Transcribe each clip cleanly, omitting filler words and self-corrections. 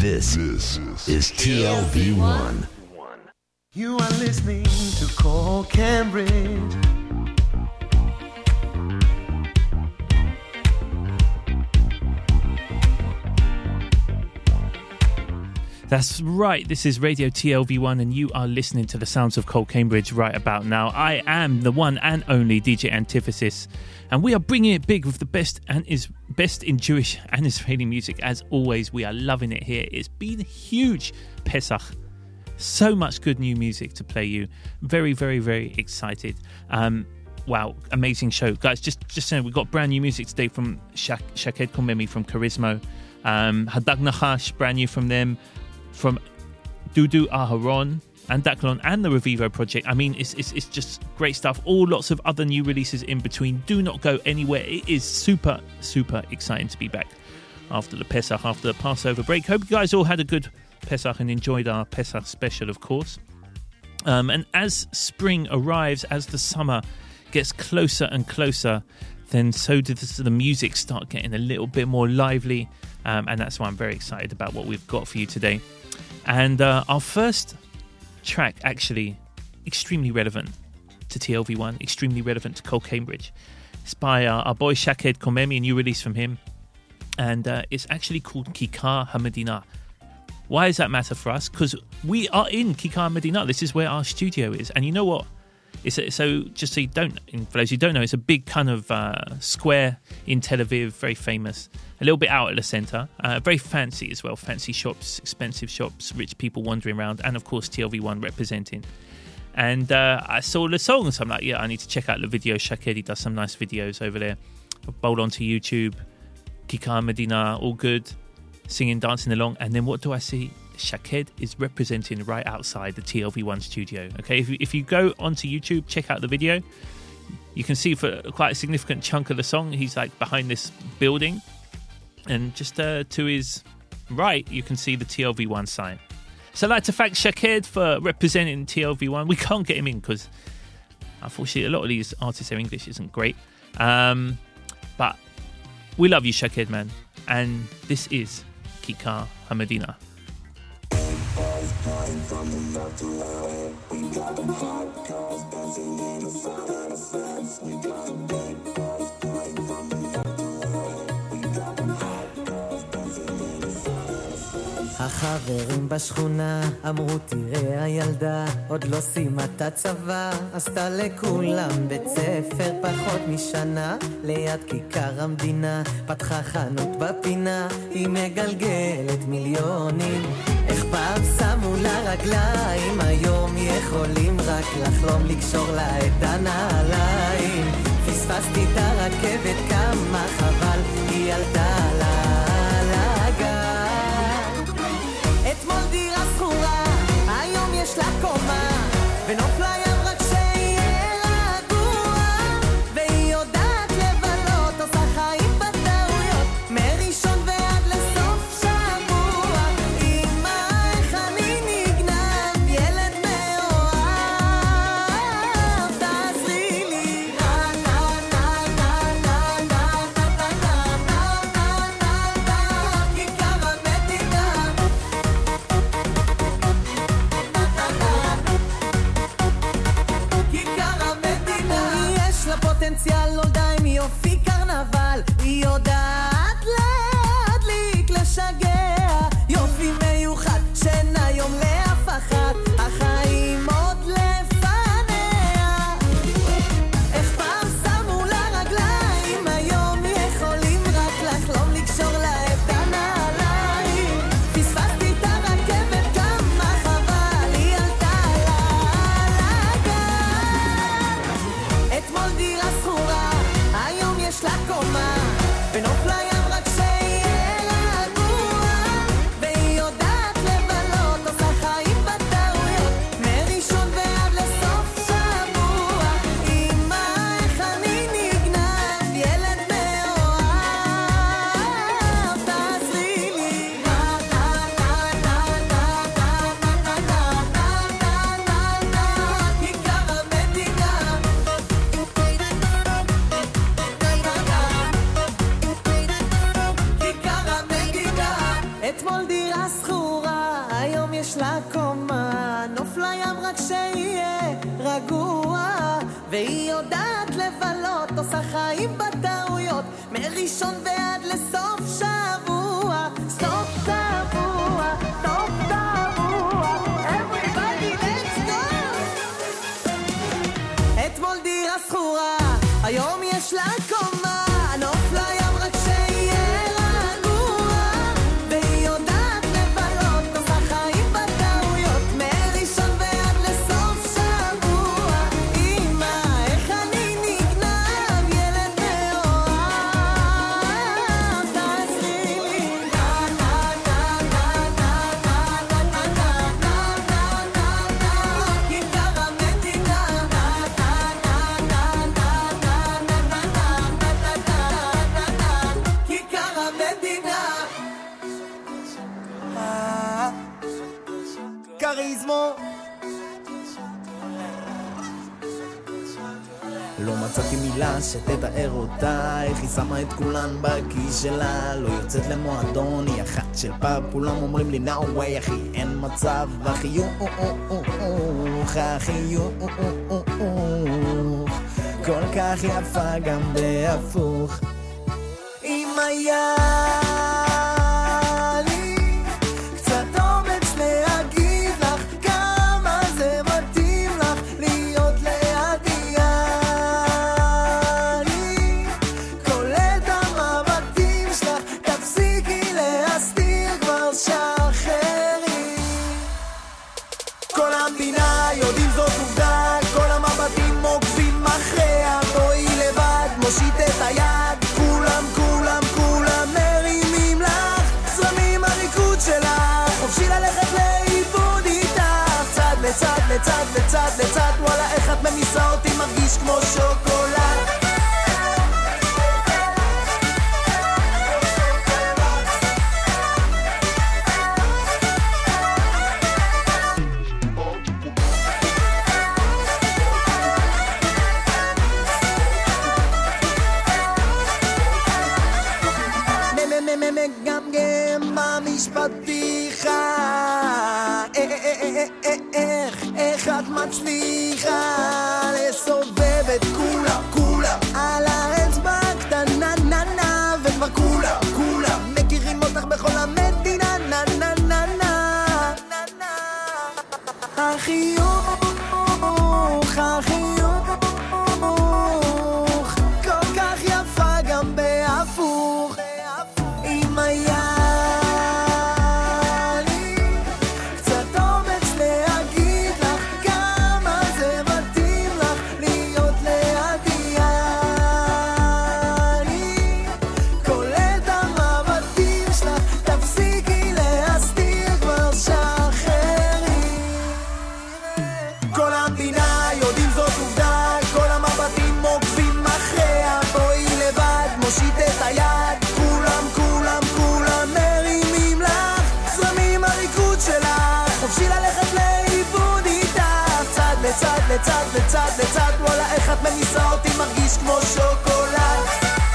This is TLV1. You are listening to Call Cambridge. That's right, this is Radio TLV1 and you are listening to the sounds of Cole Cambridge right about now. I am the one and only DJ Antithesis, and we are bringing it big with the best in Jewish and Israeli music. As always, we are loving it here. It's been a huge Pesach. So much good new music to play you. Very, very, very excited. Wow, amazing show. Guys, just saying, we've got brand new music today from Shaked Komemi from Charismo. Hadag Nachash, brand new from them. From Dudu Aharon and Daklon and the Revivo project. I mean, it's just great stuff. All lots of other new releases in between. Do not go anywhere. It is super, super exciting to be back after the Pesach, after the Passover break. Hope you guys all had a good Pesach and enjoyed our Pesach special, of course. And as spring arrives, as the summer gets closer and closer, then so does the music start getting a little bit more lively. And that's why I'm very excited about what we've got for you today. And our first track, actually, extremely relevant to TLV1, extremely relevant to Cole Cambridge. It's by our boy Shaked Komemi, a new release from him. And it's actually called Kikar HaMedina. Why does that matter for us? Because we are in Kikar HaMedina. This is where our studio is. And you know what? So just so you don't, for those who don't know, it's a big kind of square in Tel Aviv, very famous, a little bit out at the centre, very fancy as well, fancy shops, expensive shops, rich people wandering around, and of course TLV1 representing. And I saw the song, so I'm like, yeah, I need to check out the video. Shakedi does some nice videos over there. Bowl onto YouTube, Kikar Medina, all good, singing, dancing along, and then what do I see? Shaked is representing right outside the TLV1 studio. Okay, if you go onto YouTube, check out the video, you can see for quite a significant chunk of the song, he's like behind this building, and just to his right, you can see the TLV1 sign. So I'd like to thank Shaked for representing TLV1. We can't get him in because, unfortunately, a lot of these artists, their English isn't great. But we love you, Shaked, man. And this is Kikar HaMedina. From the left to right, we got them hot cars dancing in the front of the fence. We got them big cars going from the left to right. We got them hot cars dancing in the front of the fence. החברים בשכונה אמרו תראה הילדה עוד לא סיימה את הצבא, עשתה לכולם בית ספר פחות משנה, ליד כיכר המדינה פתחה חנות בפינה, היא מגלגלת מיליונים, איך פעם שמו לה רגליים, היום יכולים רק לחלום לקשור לה את הנעליים, פספסתי את הרכבת כמה חבל, היא עלתה לה לגג, אתמול דירה סחורה, היום יש לה קומה, ונופלה ים רק שיהיה רגוע, והיא יודעת לבלות, עושה חיים בטעויות, מראשון ועד לסוף שבוע, אמא איך אני נגנב, ילד מאוהב, תעזרי לי, נה נה נה נה נה נה נה נה נה אתמול דירה סחורה, היום יש לה קומה, נוף לים רק שיהיה רגוע, והיא יודעת לבלות, עושה חיים בטעויות, מראשון ועד לסוף שבוע. סוף שבוע, סוף שבוע, everybody let's go. אתמול דירה סחורה, היום יש לה קומה, נוף לים רק שיהיה רגוע, והיא יודעת לבלות, עושה חיים בטעויות, מראשון ועד לסוף שבוע. אמא, איך אני נגנב, ילד מאוהב, תעזרי לי. כיכר המדינה, כיכר המדינה. כריזמו לא מצאתי מילה שתתאר אותה, איך היא שמה את כולן בכיס שלה, לא יוצאת למועדון, היא אחת של פאב, כולם אומרים לי no way אחי, אין מצב, החיוך, החיוך, כל כך יפה גם בהפוך. אם היה לי קצת אומץ להגיד לך כמה זה מתאים לך להיות לידי, אני קולט המבטים שלך, תפסיקי להסתיר כבר שחררי. כל המדינה יודעים זאת עובדה, כל המבטים עוקבים אחריה, בואי לבד מושיט את היד, כולם כולם כולם מרימים לך, זרמים הריקוד שלך, חופשי ללכת לאיבוד איתך, צד לצד לצד לצד לצד, וואלה איך את ממיסה אותי, מרגיש כמו שוקולד. מגמגם במשפטיחה, איך את מצליחה לסובב את כולה על האצבע קטנה ננה, וכבר כולם מכירים אותך בכל המדינה ננה. החיוך, החיוך, כל כך יפה גם בהפוך. אם היה לי קצת אומץ להגיד לך כמה זה מתאים לך להיות לידי, אני קולט המבטים שלך, תפסיקי להסתיר כבר שחררי. כל המדינה יודעים זאת עובדה, כל המבטים עוקבים אחריה, בואי לבד מושיט את היד, כולם כולם כולם מרימים לך, זרמים הריקוד שלך, חופשי ללכת לאיבוד איתך, צד לצד לצד לצד לצד, וואלה איך את ממיסה אותי, מרגיש כמו שוקולד.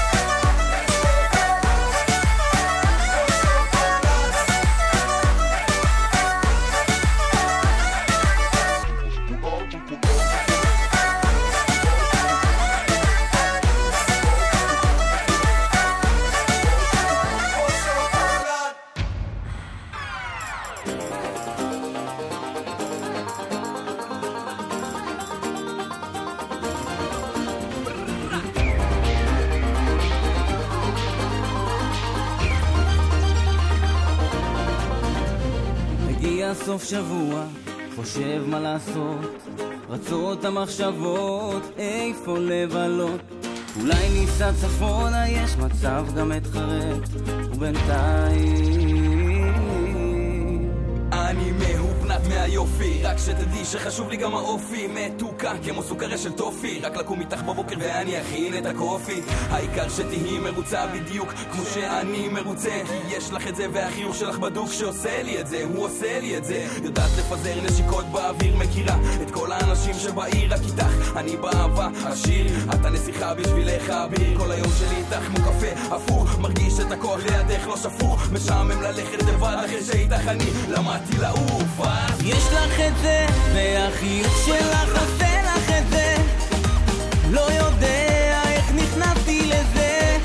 סוף שבוע, חושב מה לעשות, רצות המחשבות, איפה לבלות, אולי ניסע צפונה, יש מצב גם אתחרט, ובינתיים אני מהופנת מהיופי יופי, רק שתדעי שחשוב לי גם האופי. מתוקה כמו סוכריה של טופי, רק לקום איתך בבוקר ואני אכין את הקופי. העיקר שתהי מרוצה בדיוק כמו שאני מרוצה, כי יש לך את זה והחיוך שלך בדוק שעושה לי את זה, הוא עושה לי את זה. יודעת לפזר נשיקות באוויר, מכירה את כל האנשים שבעיר, רק איתך אני באהבה השיר, אתה נסיכה בשבילך אביר. כל היום שלי איתך כמו קפה הפוך, מרגיש את הכוח לידך לא שפוך, משעמם ללכת לבד אחרי שאיתך אני למדתי לעוף. יש לך את זה והחיוך שלך עושה לך את זה, לא יודע איך נכנסתי לזה,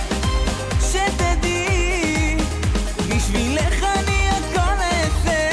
שתדעי בשבילך אני הכל אעשה.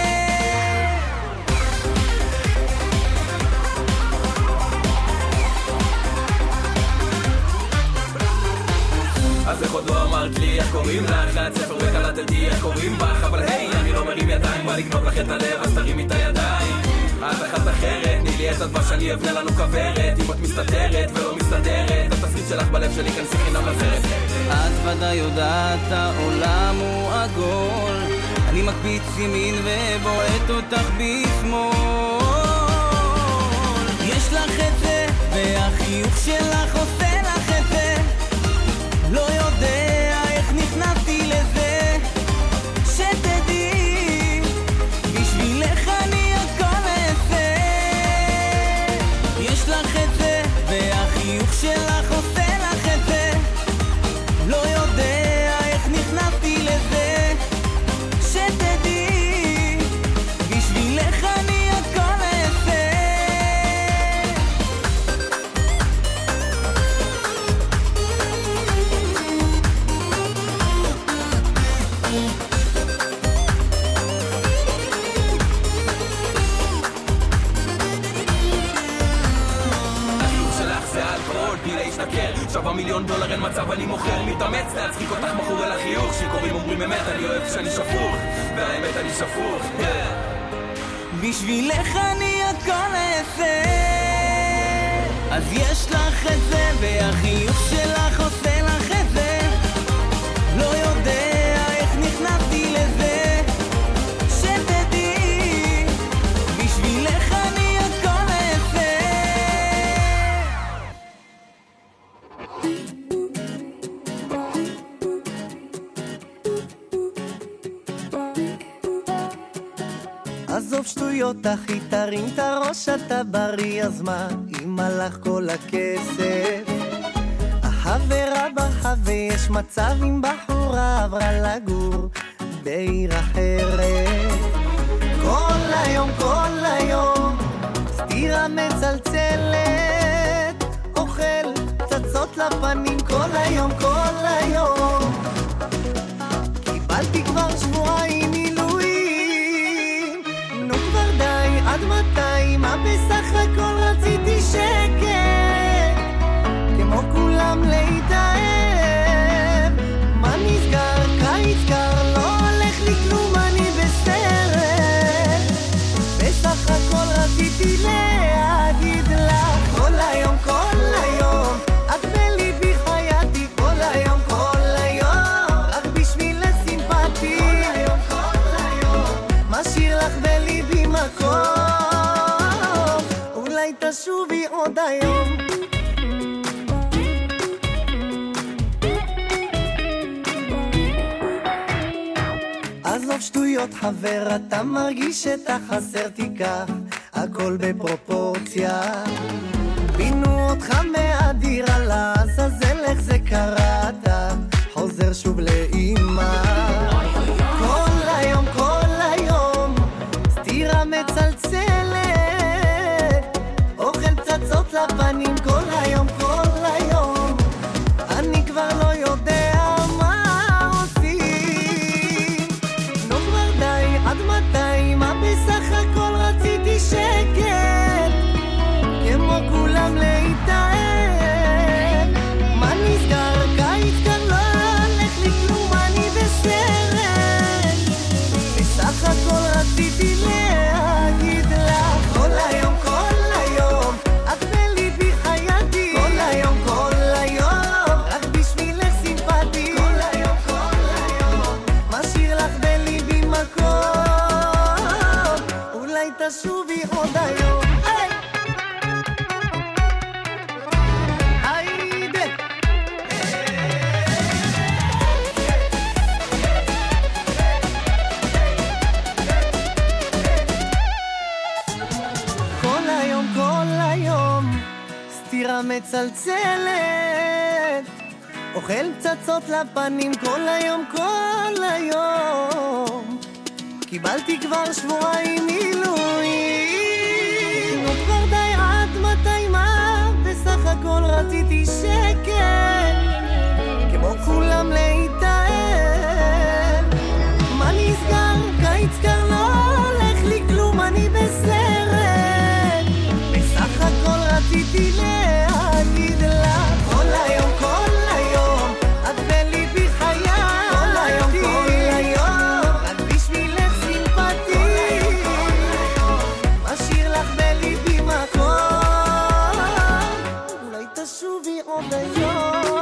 אז איך עוד לא אמרת לי איך קוראים לך, ספר וקלטתי איך קוראים בך, אבל היי, אני לא מרים ידיים, בא לגנוב לך את הלב, אז תרים את הידיים. את אחת אחרת, תני לי את הדבש, אני אבנה לנו כברת, אם את מסתתרת ולא מסתדרת, התסריט שלך בלב שלי כאן שיחינם לסרט. את ודאי יודעת, העולם הוא עגול, אני מקפיץ ימין ובועט אותך בשמאל. יש לך את זה והחיוך שלך עושה לך את זה, לא יודע איך נכנסתי לזה, שתדעי בשבילך אני הכל אעשה. יש לך את זה והחיוך שלך עושה לך את זה, לא יודע איך נכנסתי לזה, שתדעי בשבילך אני הכל אעשה. שווה $1,000,000 אין מצב אני מוכר, מתאמץ להצחיק אותך מכור אל החיוך, שיקורים אומרים אמת, אני אוהב שאני שפוך, והאמת אני שפוך. בשבילך אני הכל אעשה. אז יש לך את זה והחיוך שלך עושה לך את זה, לא יודע איך נכנסתי לזה, שתדעי בשבילך אני הכל אעשה. עזוב שטויות אחי, תרים את הראש, אתה בריא, אז מה אם הלך כל הכסף? החברה ברחה ויש מצב עם בחורה עברה לגור בעיר אחרת. כל היום סתירה מצלצלת, אוכל פצצות לפנים כל היום. קיבלתי כבר שבועיים מילואים, נו כבר די, עד מתי? מה בסך הכל רציתי שקט, כמו כולם להתאהב. מה נסגר? קיץ קר, לא הולך לי כלום, אני בסרט. בסך הכל רציתי להגיד לך כל היום, את בליבי חייתי כל היום, רק בשביל הסימפטי, משאיר לך בליבי מקום, אולי תשובי עוד היום. עזוב שטויות חבר, אתה מרגיש שאתה חסר, תיקח הכל בפרופורציה. בינו אותך מהדירה לעזאזל, איך זה קראת? חוזר שוב לאמא. כל היום סתירה מצלצלת, אוכל פצצות לפנים כל היום. אני כבר לא יודע מה עושים, נו כבר די, עד מתי? מה בסך הכל רציתי שקט, כמו כולם להתאהב. מה נסגר? קיץ כאן לא הולך לי כלום, אני בסדר. תשובי עוד היום. סתירה מצלצלת, אוכל פצצות לפנים כל היום, כל היום. קיבלתי כבר שבועיים מילואים, וכבר די עד מתי מה? בסך הכל רציתי שקט, כמו כולם להתאהב. מה נסגר? קיץ קר לא הולך לי כלום, אני בסרט. בסך הכל רציתי להגיד לה כל היום, כל היום את בליבי חיה, כל היום, כל היום רק בשבילך סימפתי, משאיר לך בליבי מקום, אולי תשובי עוד היום.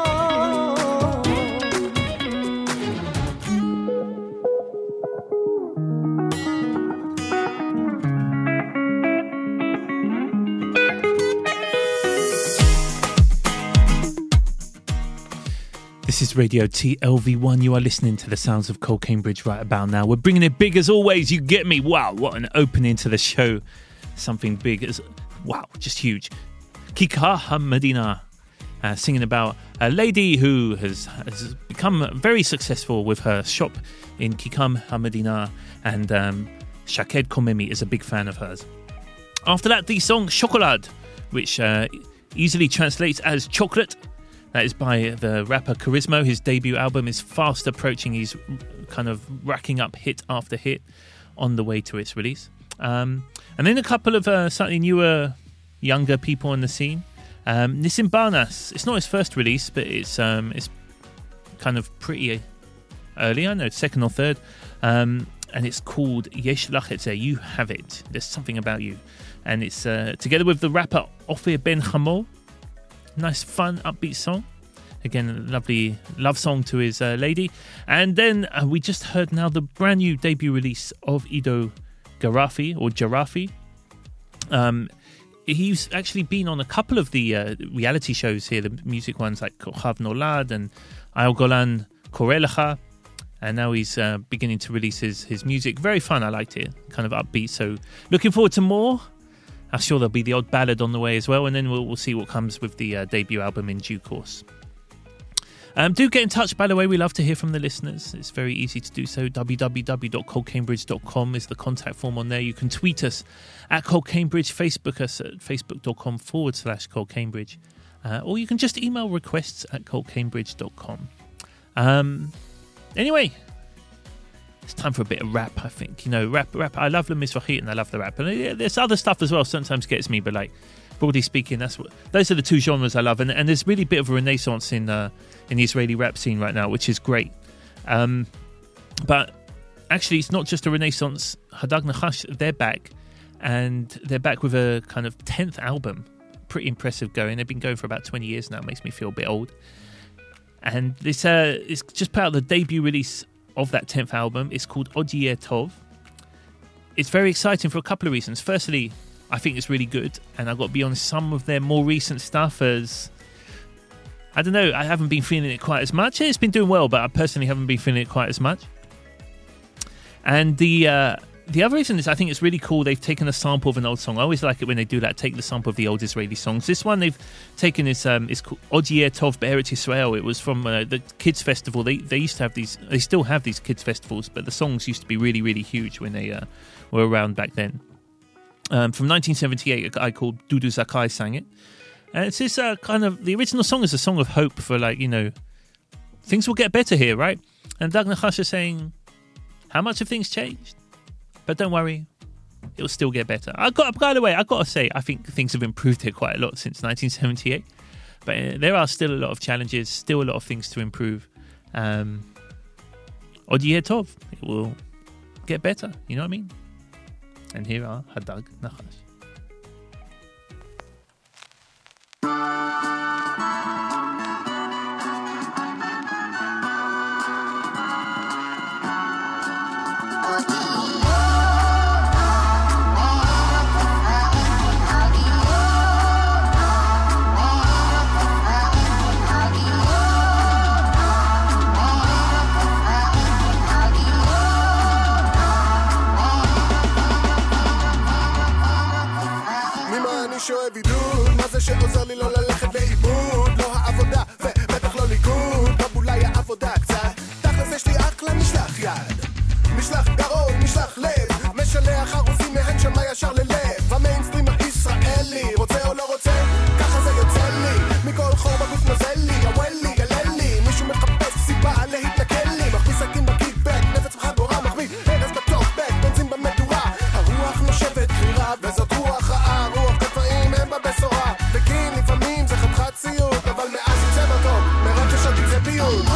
This is Radio TLV1. You are listening to the sounds of Cole Cambridge right about now. We're bringing it big as always. You get me? Wow, what an opening to the show. Something big as wow, just huge. Kika Hamadina, singing about a lady who has become very successful with her shop in Kikam Hamadina, and Shaked Komemi is a big fan of hers. After that, the song Chocolade, which easily translates as chocolate. That is by the rapper Charismo. His debut album is fast approaching. He's kind of racking up hit after hit on the way to its release. And then a couple of slightly newer, younger people on the scene. Nissim Barnas. It's not his first release, but it's kind of pretty early. I know, second or third. And it's called Yesh Lach Et Zeh. You have it. There's something about you. And it's together with the rapper Ophir Ben Hamol. Nice, fun, upbeat song. Again, a lovely love song to his lady. And then we just heard now the brand new debut release of Ido Garafi, or Jarafi. He's actually been on a couple of the reality shows here, the music ones like Kochav Nolad and Ayal Golan Korelecha. And now he's beginning to release his music. Very fun, I liked it. Kind of upbeat. So looking forward to more. I'm sure there'll be the odd ballad on the way as well, and then we'll see what comes with the debut album in due course. Do get in touch, by the way. We love to hear from the listeners. It's very easy to do so. www.colecambridge.com is the contact form on there. You can tweet us at ColeCambridge, Facebook us at facebook.com/ColeCambridge, or you can just email requests at colecambridge.com. Anyway, it's time for a bit of rap, I think. You know, rap. I love the Mizrahit and I love the rap. And there's other stuff as well sometimes gets me, but like, broadly speaking, those are the two genres I love. And there's really a bit of a renaissance in the Israeli rap scene right now, which is great. But actually, it's not just a renaissance. Hadag Nachash, they're back. And they're back with a kind of 10th album. Pretty impressive going. They've been going for about 20 years now. It makes me feel a bit old. And this is just put out the debut release of that 10th album. It's called Od Yeh Tov. It's very exciting for a couple of reasons. Firstly, I think it's really good, and I've got to be honest, some of their more recent stuff is, I don't know, I haven't been feeling it quite as much. It's been doing well, but I personally haven't been feeling it quite as much. And the other reason is I think it's really cool. They've taken a sample of an old song. I always like it when they do that, take the sample of the old Israeli songs. This one they've taken is it's called Od Yeh Tov Be'eretz Yisrael. It was from the kids festival. They used to have these. They still have these kids festivals, but the songs used to be really, really huge when they were around back then. From 1978, a guy called Dudu Zakai sang it, and it's this kind of, the original song is a song of hope for, like, you know, things will get better here, right? And Dag Nachash is saying, how much have things changed? But don't worry, it'll still get better. By the way, I've got to say, I think things have improved here quite a lot since 1978. But there are still a lot of challenges, still a lot of things to improve. Od Yeh Tov, it will get better, you know what I mean? And here are Hadag Nachash. עוזר לי לא ללכת לאיבוד, לא העבודה ובטח לא ליכוד, גם אולי העבודה קצת, תכלס יש לי אחלה משלח יד, משלח גרון, משלח לב, משלח חרוזים מהן שמה ישר ללב, המיינסטרים הישראלי, רוצה או לא רוצה, ככה זה יוצא לי, מכל חור בגוף נוזל לי, יוואלי, יללי, מישהו מחפש סיבה להתנקל לי, מכניס סכין בקיטבק, נפץ בחגורה, מחביא הרס בטוקבק, בנזין במדורה, הרוח נושבת חירה, וזאת רוח רעה, רוח כתפאים הם בבשורה, וכן לפעמים זה חתיכת ציוד, אבל מאז יצא בטוב, מרגש עד יצא ביוד.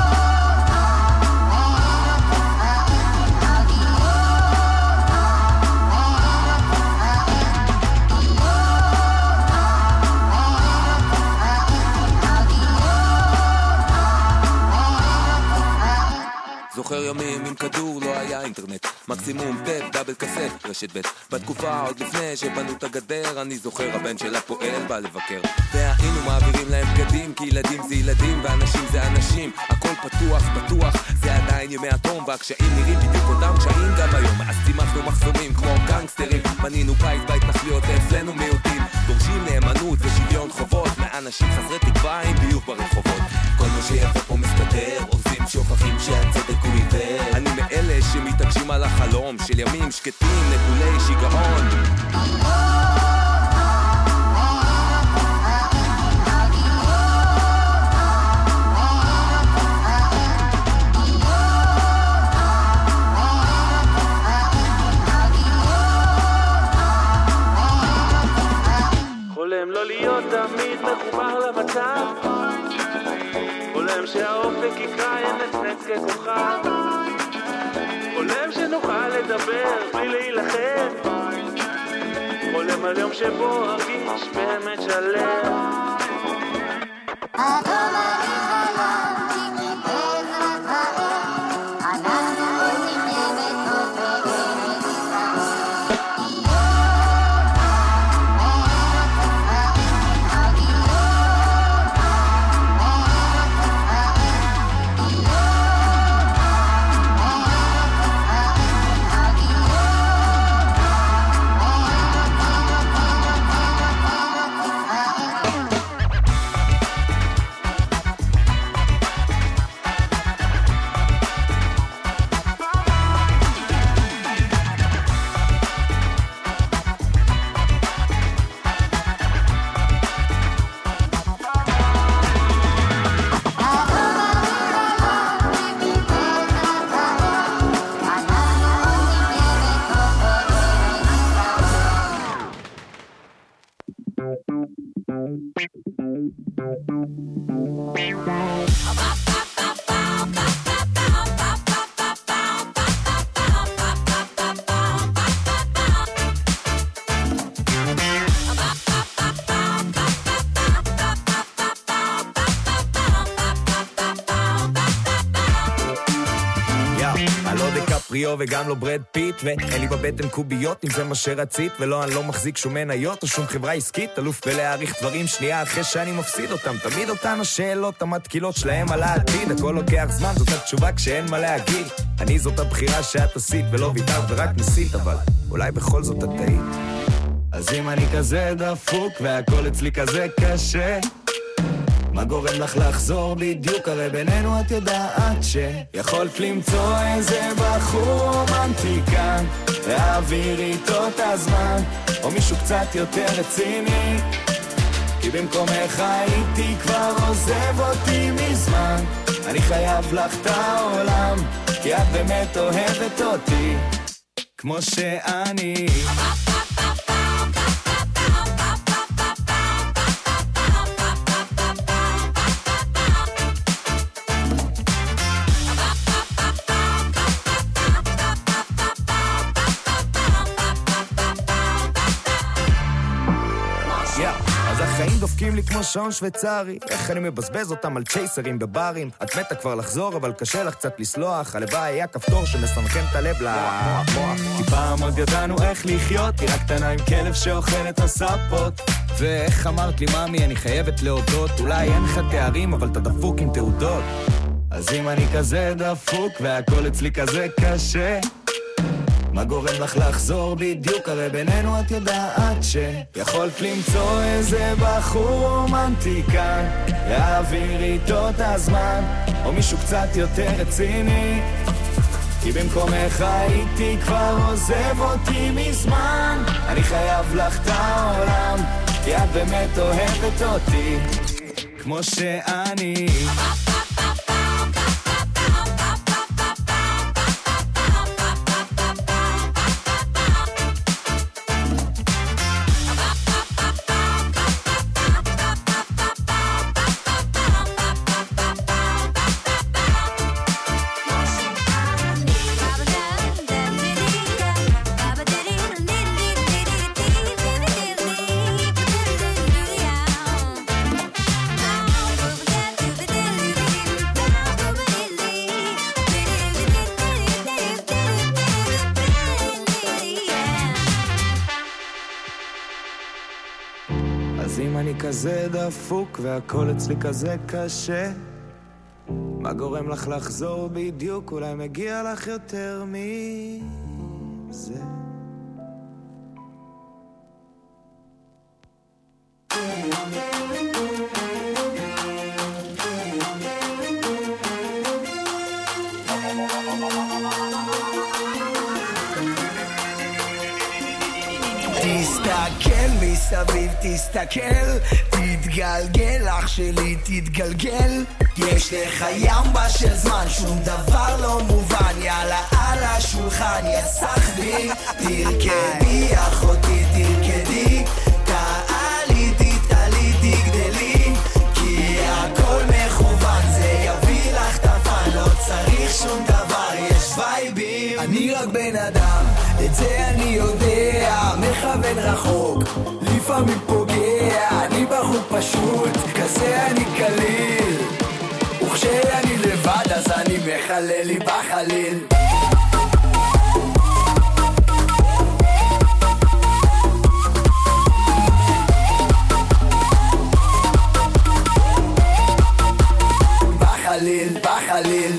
זוכר ימים עם כדור, לא היה אינטרנט, מקסימום טט, דאבל קסט, רשת ב' בתקופה עוד לפני שבנו את הגדר, אני זוכר הבן שלה פועל בא לבקר, והיינו מעבירים להם בגדים, כי ילדים זה ילדים ואנשים זה אנשים, הכל פתוח, פתוח, זה עדיין ימי אטום, והקשיים נראים בדיוק אותם קשיים גם היום, אז צימחנו מחסומים כמו גנגסטרים, בנינו בית בהתנחלויות, אצלנו מיעוטים, דורשים נאמנות ושוויון חובות, מאנשים חסרי תקווה עם ביוב ברחובות, כל מה שיפה פה מסתדר, עושים שוכחים שהצדק הוא עיוור, אני מאלה שמתעקשים על החלום של ימים שקטים נטולי שיגעון. חולם לא להיות תמיד מחובר למצב, חולם שהאופק יקרא ינצנץ ככוכב, חולם שנוכל לדבר בלי להילחם, חולם על יום שבו ארגיש באמת שלם. וגם לא ברד פיט, ואין לי בבטן קוביות אם זה מה שרצית, ולא, אני לא מחזיק שום מניות או שום חברה עסקית, אלוף בלהעריך דברים שנייה אחרי שאני מפסיד אותם, תמיד אותן השאלות המתקילות שלהם על העתיד, הכל לוקח זמן, זאת התשובה כשאין מה להגיד, אני זאת הבחירה שאת עשית ולא ויתרת ורק ניסית, אבל אולי בכל זאת את טעית. אז אם אני כזה דפוק והכל אצלי כזה קשה, מה גורם לך לחזור בדיוק? הרי בינינו את יודעת שיכולת למצוא איזה בחור רומנטי כאן, להעביר איתו את הזמן, או מישהו קצת יותר רציני, כי במקומך הייתי כבר עוזב אותי מזמן, אני חייב לך את העולם, כי את באמת אוהבת אותי כמו שאני. החיים דופקים לי כמו שעון שוויצרי, איך אני מבזבז אותם על צ'ייסרים בברים, את מתה כבר לחזור אבל קשה לך קצת לסלוח, הלוואי היה כפתור שמסנכן את הלב למוח, כי פעם עוד ידענו איך לחיות, היא רק קטנה עם כלב שאוכל את הספות, ואיך אמרת לי ממי אני חייבת להודות, אולי אין לך תארים אבל אתה דפוק עם תעודות, אז אם אני כזה דפוק והכל אצלי כזה קשה, מה גורם לך לחזור בדיוק? הרי בינינו את יודעת שיכולת למצוא איזה בחור רומנטי כאן, להעביר איתו את הזמן, או מישהו קצת יותר רציני, כי במקומך הייתי כבר עוזב אותי מזמן. אני חייב לך את העולם, כי את באמת אוהבת אותי כמו שאני. כזה דפוק והכל אצלי כזה קשה, מה גורם לך לחזור בדיוק? אולי מגיע לך יותר מזה. תסתכל מסביב, תסתכל, תתגלגל, אח שלי תתגלגל, יש לך ימבה של זמן, שום דבר לא מובן, יאללה על השולחן יסח לי, תרקדי אחותי תרקדי, תעלי תתעלי תגדלי, כי הכל מכוון, זה יביא לך תפן, לא צריך שום דבר, יש וייבים. אני רק בן אדם, את זה אני יודע, מכוון רחוק, לפעמים פוגע, אני בחור פשוט, כזה אני קליל, וכשאני לבד אז אני מחלל לי בחליל. בחליל, בחליל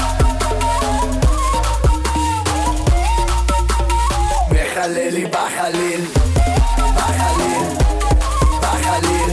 מחלל לי בחליל, בחליל, בחליל.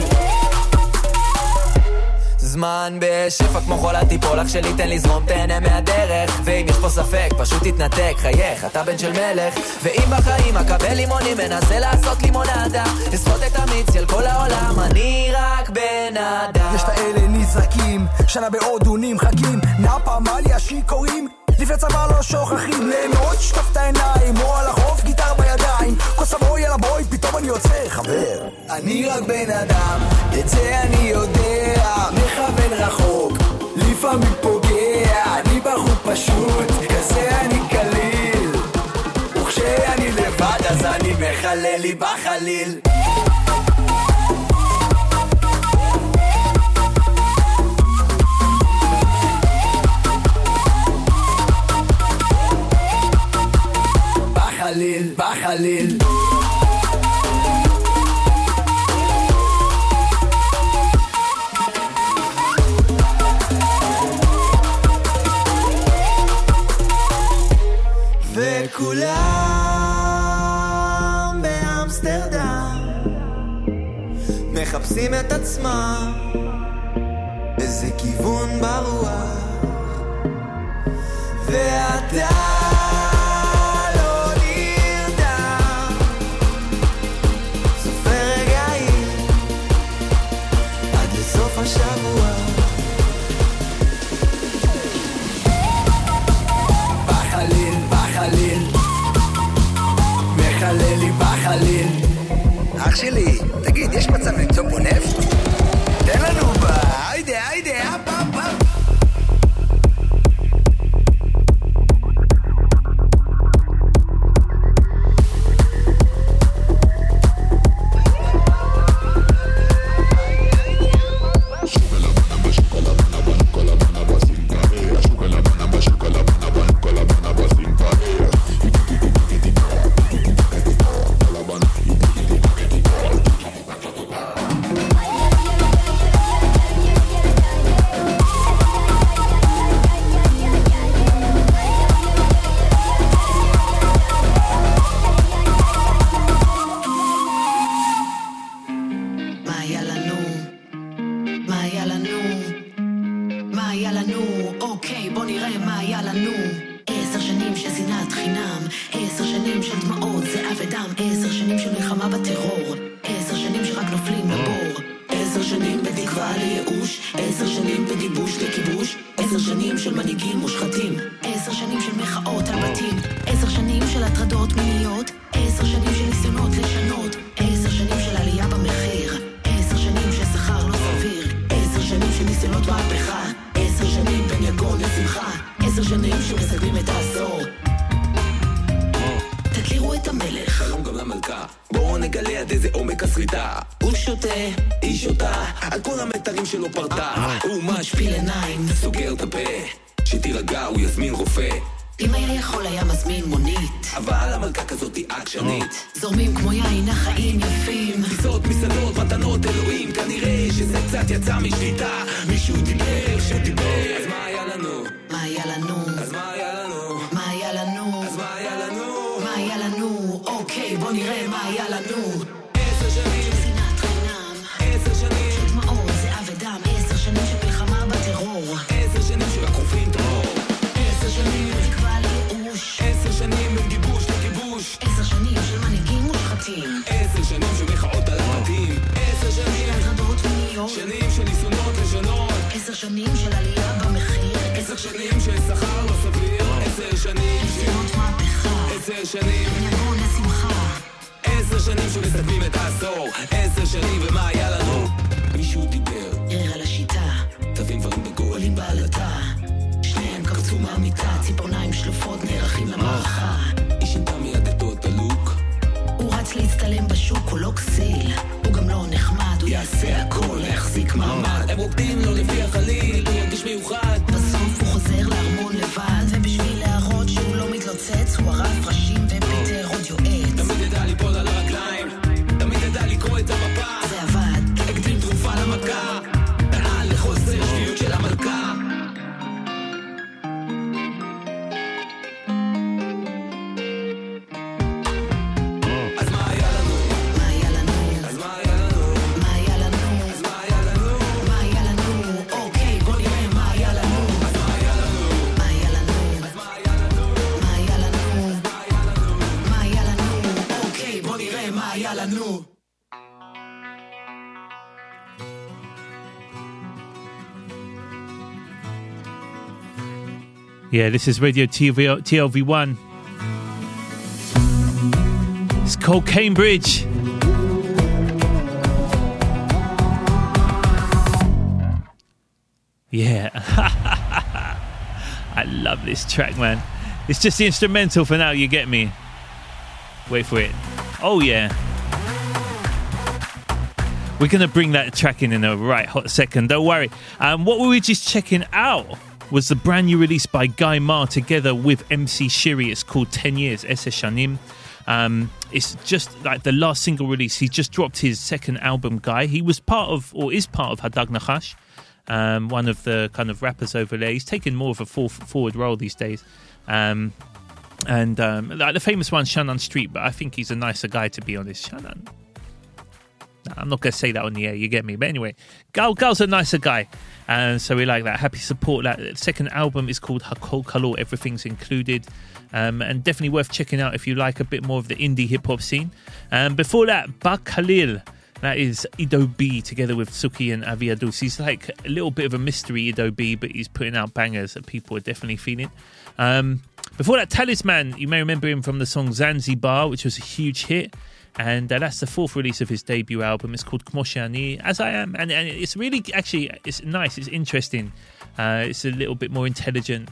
זמן בשפע כמו חולה תיפול, אח שלי תן לזרום תהנה מהדרך, ואם יש פה ספק פשוט תתנתק, חייך אתה בן של מלך, ואם בחיים אקבל לימונים מנסה לעשות לימונדה, אסחוט את המיץ על כל העולם, אני רק בן אדם. יש את האלה נזרקים, שנה בהודו נמחקים, נאפה מליה שיקורים, לפני צבא לא שוכחים, ליהנות שטוף את העיניים, או על החוף גיטר בידיים, כוס הבוי על הבוי, פתאום אני יוצא חבר. אני רק בן אדם, את זה אני יודע, מכוון רחוק, לפעמים פוגע, אני בחור פשוט, כזה אני קליל, וכשאני לבד אז אני מחלל לי בחליל. בחליל, בחליל וכולם באמסטרדם מחפשים את עצמם איזה כיוון ברוח, ואתה בחליל, בחליל מחלל לי בחליל. אח שלי, תגיד, יש מצב למצוא פה נפט? תן לנו בה, היידה, היידה, אפ, אפ, אפ. של הטרדות מיניות, 10 שנים של ניסיונות לשנות, 10 שנים של עלייה במחיר, 10 שנים ששכר לא סביר, 10 שנים של ניסיונות מהפכה, 10 שנים בין יגון לשמחה, 10 שנים שמסכמים את העשור. תכירו את המלך, שלום גם למלכה, בואו נגלה עד איזה עומק הסריטה. הוא שותה, היא שותה, על כל המתרים שלו פרטה. הוא משפיל עיניים, סוגר את הפה, שתירגע הוא יזמין רופא. אם היה יכול היה מזמין מונית, אבל המלכה כזאת היא אקשנית. זורמים כמו יין, החיים יפים, טיסות, מסעדות, מתנות, אלוהים. כנראה שזה קצת יצא משליטה, מישהו דיבר, שדיבר. אז מה היה לנו? מה היה לנו? אז מה היה לנו? מה היה לנו? אז מה היה לנו? מה היה לנו? אוקיי, בוא נראה מה היה לנו. 10 שנים שנאת חינם, 10 שנים של דמעות, זהה ודם, 10 שנים של מלחמה בטרור, 10 שנים שרק חופרים טרור. 10 שנים תקווה לייאוש, 10 שנים בין גיבוש לכיבוש. 10 שנים של מנהיגים מושחתים, 10 שנים של מחאות על הבתים. 10 שנים הטרדות מיניות, שנים של ניסיונות לשנות. 10 שנים של עלייה במחיר, 10 שנים של שכר לא סביר. 10 שנים ניסיונות מהפכה, 10 שנים יגון לשמחה, 10 שנים שמסכמים את העשור. 10 שנים ומה היה לנו? מישהו דיבר, ערער על השיטה, תבין דברים בגול עולים בעלתה, שניהם קפצו מהמיטה, ציפורניים שלופות נערכים למערכה, היא שינתה מיד את אות הלוק. הוא רץ להצטלם בשוק, הוא לא כסיל, הוא גם לא נחמד, הוא יעשה הכל להחזיק מעמד. הם רוקדים לו לפי החליל, הוא ירגיש מיוחד. בסוף הוא חוזר לארמון לבד, ובשביל להראות שהוא לא מתלוצץ, הוא ערף ראשים ופיטר עוד יועץ. תמיד ידע ליפול על הרגליים, תמיד ידע לקרוא את המפה. זה עבד, הקדים תרופה למכה, ועל לחוסר שפיות של המלכה. אז מה היה לנו? מה היה לנו? אז מה היה לנו? מה היה לנו? אז מה היה לנו? מה היה לנו? אוקיי, בוא נראה מה היה לנו. אז מה היה לנו? מה היה לנו? אז מה היה לנו? מה היה לנו? מה היה לנו? מה היה לנו? אוקיי, בוא נראה מה היה לנו. Yeah, this is Radio TLV1. It's called Cambridge. Yeah. I love this track, man. It's just the instrumental for now, you get me? Wait for it. Oh, yeah. We're going to bring that track in a right hot second, don't worry. What we were just checking out was the brand new release by Guy Marr together with MC Shiri. It's called 10 Years, 10 Shanim. It's just like the last single release. He just dropped his second album, Guy. He was part of, or is part of, Hadag Nachash, one of the kind of rappers over there. He's taken more of a forward role these days. Like the famous one, Shannon Street, but I think he's a nicer guy, to be honest. Shannon. I'm not going to say that on the air, you get me. But anyway, Gal's a nicer guy. So we like that. Happy to support that. The second album is called Hakol Kalor, Everything's Included. And definitely worth checking out if you like a bit more of the indie hip-hop scene. Before that, Bak Khalil. That is Ido B together with Suki and Aviadus. He's like a little bit of a mystery, Ido B, but he's putting out bangers that people are definitely feeling. Before that, Talisman. You may remember him from the song Zanzibar, which was a huge hit. And that's the fourth release of his debut album. It's called Kmoshani, As I Am. And it's really, actually, it's nice. It's interesting. It's a little bit more intelligent,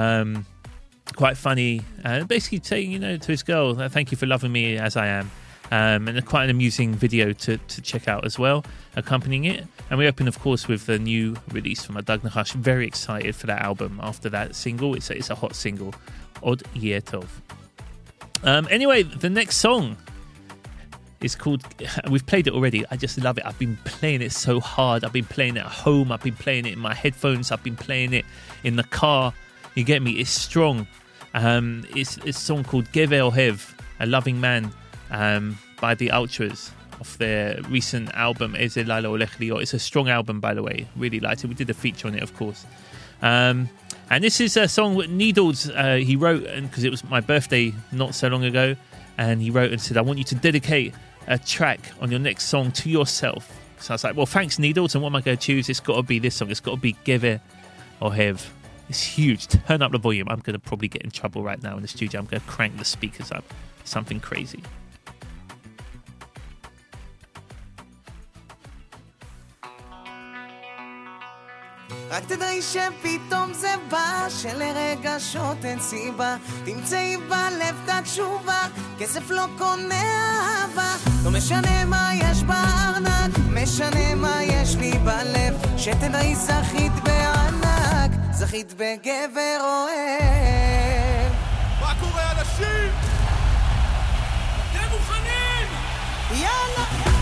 quite funny. Basically saying, to his girl, thank you for loving me as I am. And quite an amusing video to check out as well, accompanying it. And we open, of course, with the new release from Hadag Nachash. Very excited for that album after that single. It's a hot single, Od Yetov. Anyway, the next song is called, we've played it already, I just love it. I've been playing it so hard. I've been playing it at home, I've been playing it in my headphones, I've been playing it in the car. You get me? It's strong. It's a song called Gever Ohev, A Loving Man, by the Ultras off their recent album Eze Laila Olech Liot. It's a strong album, by the way. Really liked it. We did a feature on it, of course. And this is a song that Needles, he wrote, because it was my birthday not so long ago, and he wrote and said, I want you to dedicate a track on your next song to yourself. So I was like, well, thanks, Needles, and what am I going to choose? It's got to be this song. It's got to be Gever Ohev. It's huge. Turn up the volume. I'm going to probably get in trouble right now in the studio. I'm going to crank the speakers up. It's something crazy. רק תדעי שפתאום זה בא, שלרגשות אין סיבה, תמצאי בלב את התשובה, כסף לא קונה אהבה, לא משנה מה יש בארנק, משנה מה יש לי בלב, שתדעי זכית בענק, זכית בגבר אוהב. מה קורה אנשים? אתם מוכנים? יאללה!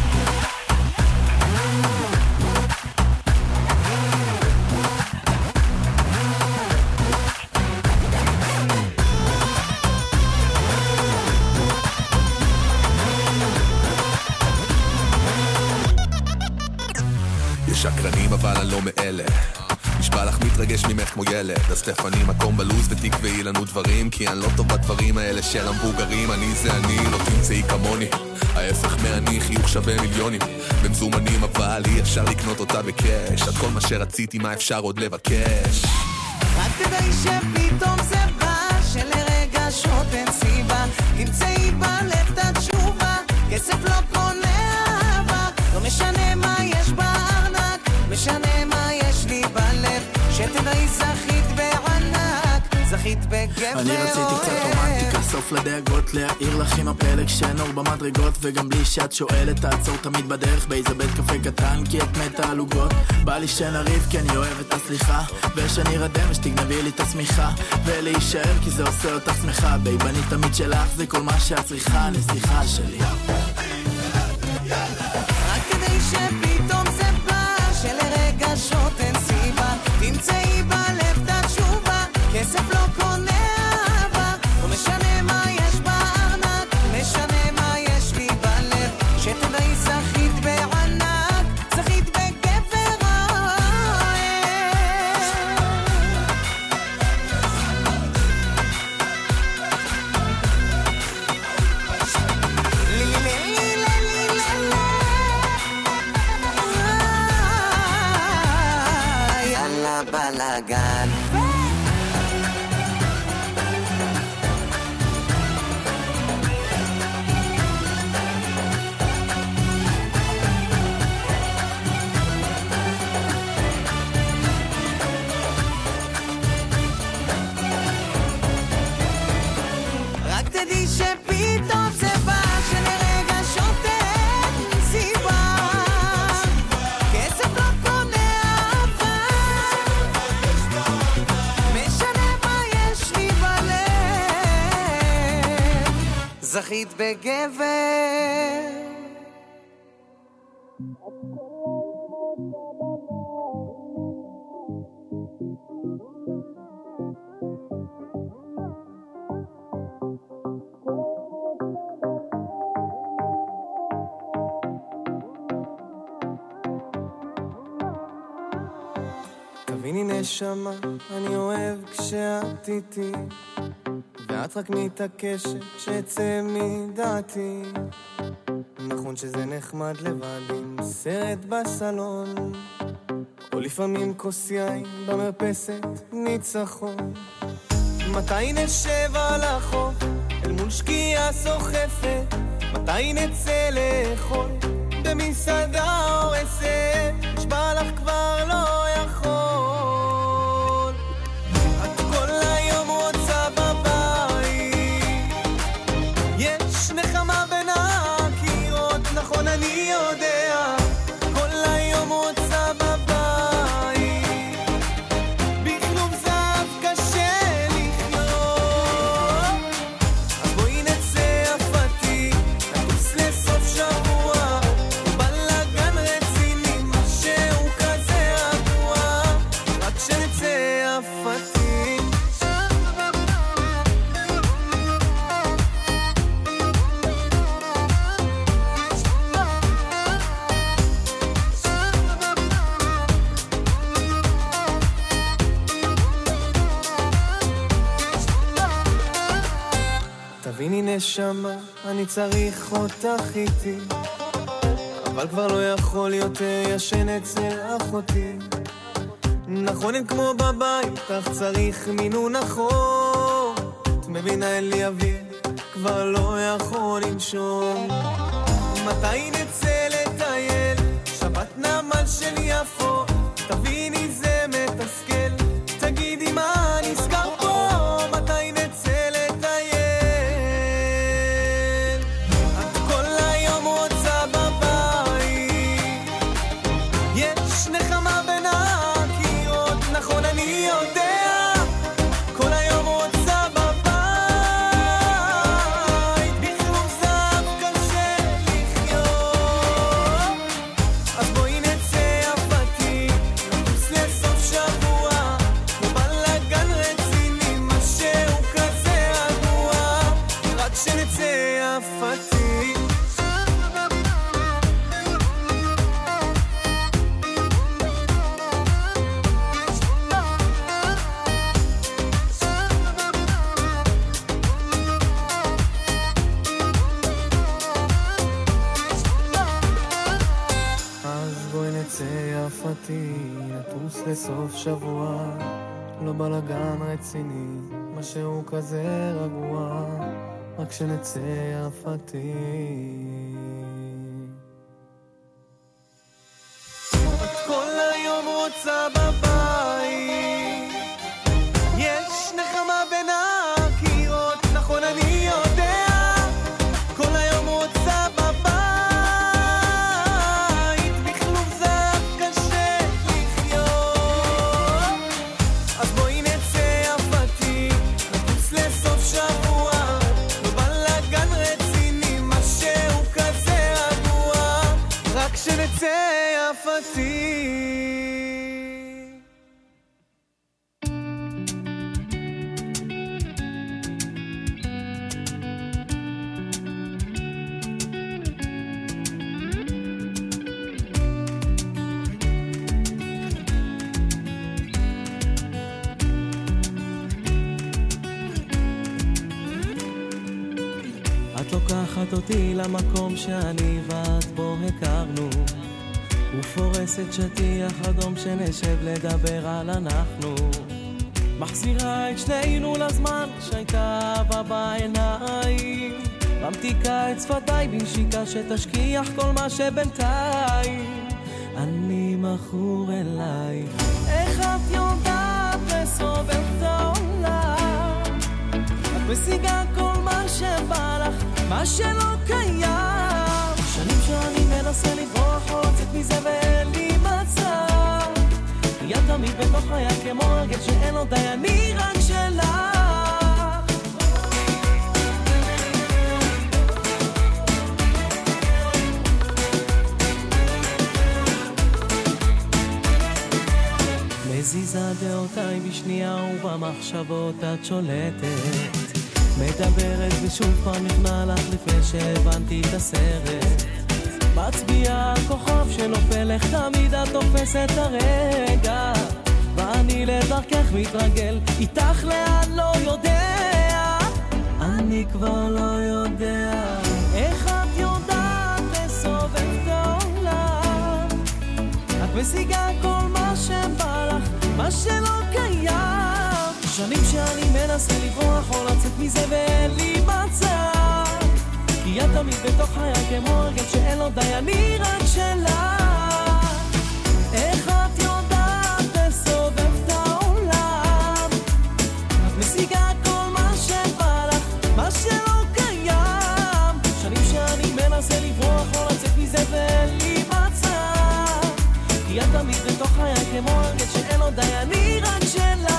שקרנים אבל אני לא מאלה נשבע לך מתרגש ממך כמו ילד אז תפני מקום בלוז ותקבעי לנו דברים כי אני לא טוב בדברים האלה של המבוגרים אני זה אני, לא תמצאי כמוני ההפך מאני, חיוך שווה מיליונים במזומנים אבל אי אפשר לקנות אותה בקש את כל מה שרציתי מה אפשר עוד לבקש רק תדעי שפתאום זה בא שלרגשות אין סיבה תמצאי בלב את התשובה כסף לא קונה אהבה לא משנה מה יש בארנק משנה מה יש לי בלב שתדעי זכית בענק זכית בגבר אני רציתי קצת רומנטיקה סוף לדאגות להעיר לך עם הפלג שנור במדרגות וגם בלי שאת שואלת תעצור תמיד בדרך באיזה בית קפה קטן כי את מתה על עוגות בא לי שנריב כי אני אוהב את הסליחה ושאני רדם שתגנבי לי את השמיכה ולהישאר כי זה עושה אותך שמחה בייב אני תמיד שלך זה כל מה שאת צריכה נסיכה שלי רק כדי שפתאום זה בא שלרגשות אין סיבה תמצאי בלב את התשובה כסף לא קונה אהבה לא משנה מה יש בארנק משנה מה יש לי בלב שתדעי זכית בענק זכית בגבר אוהב יאללה בלגן רק תדעי שפתאום זה בא שלרגשות אין סיבה כסף לא קונה אהבה משנה מה יש לי בלב זכית בגבר תביני נשמה, אני אוהב כשאת איתי ואת רק מתעקשת כשאצא מדעתי נכון שזה נחמד לבד עם סרט בסלון או לפעמים כוס יין במרפסת ניצחון מתי נשב על החוף אל מול שקיעה סוחפת מתי נצא לאכול במסעדה הורסת נשבע לך כבר לא יכול את כל היום רוצה בבית יש נחמה בין הקירות נכון אני יודע כל היום רוצה בבית בכלום זהב קשה לחיות אז בואי נצא יפתי נטוס לסוף שבוע בלגן רציני משהו כזה רגוע רק שנצא יפתי תביני נשמה, אני צריך אותך איתי אבל כבר לא יכול יותר ישן אצל אחותי נכון אין כמו בבית, אך צריך מינון נכון. את מבינה אין לי אוויר, כבר לא יכול לנשום. מתי נצא לטייל, שבת נמל של יפו, תביני זה מתסכל, תגידי מה נזכר פה, מתי נצא לטייל. את כל היום רוצה בבית, יש נחמה בין הקירות, נכון אני יודע, כל היום רוצה בבית, בכלום זהב קשה לחיות. אז בואי נצא יפתי, נטוס לסוף שבוע, כמו בלגן רציני, משהו כזה רגוע, רק שנצא יפתי. אז בואי נצא יפתי, נטוס לסוף שבוע, לא בלגן רציני, משהו כזה רגוע, רק שנצא יפתי. את כל היום רוצה בבית, יש נחמה בין הקירות, נכון אני יודע, כל היום רוצה בבית, בכלום זהב קשה לחיות. אז בואי נצא יפתי, נטוס לסוף שבוע, לא בלגן רציני, משהו כזה רגוע, רק שנצא יפתי. את לוקחת אותי למקום שאני ואת בו הכרנו, ופורסת שטיח אדום שנשב לדבר על אנחנו, מחזירה את שנינו לזמן שהייתה אהבה בעיניים, ממתיקה את שפתיי בנשיקה שתשכיח כל מה שבינתיים. אני מכור אליי, איך את יודעת לסובב את העולם, את משיגה כל מה שבא לך, מה שלא קיים. שנים שאני מנסה לברוח או לצאת מזה ואין לי מצב, יד תמיד בתוך חיי כמו הרגל שאין לו די, אני רק שלך. מזיזה דעותיי בשנייה ובמחשבות את שולטת, מדברת ושוב פעם נכנע לך לפני שהבנתי את הסרט, מצביעה על כוכב שנופל, איך תמיד את תופסת הרגע, ואני לדרכך מתרגל, איתך לאן לא יודע, אני כבר לא יודע, איך את יודעת לסובב את העולם, את משיגה כל מה שבא לך, מה שלא קיים. שנים שאני מנסה לברוח או לצאת מזה ואין לי מצב, כי את תמיד בתוך חיי כמו הרגל שאין לו די, אני רק שלך. איך את יודעת לסובב את העולם, את משיגה כל מה שבא לך, מה שלא קיים. שנים שאני מנסה לברוח או לצאת מזה ואין לי מצב, כי את תמיד בתוך חיי כמו הרגל שאין לו די, אני רק שלך.